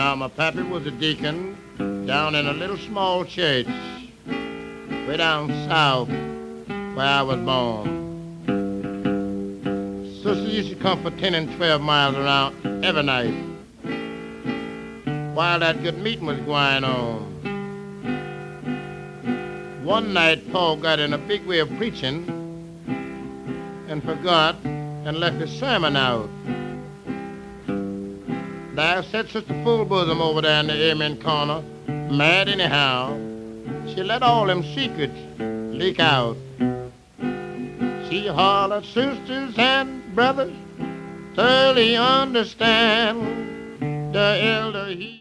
Now, my pappy was a deacon down in a little small church way down south where I was born. Sisters used to come for 10 and 12 miles around every night while that good meeting was going on. One night, Paul got in a big way of preaching and forgot and left his sermon out. There sat Sister Full Bosom over there in the amen corner, mad anyhow. She let all them secrets leak out. She hollered, sisters and brothers, thoroughly understand the elder he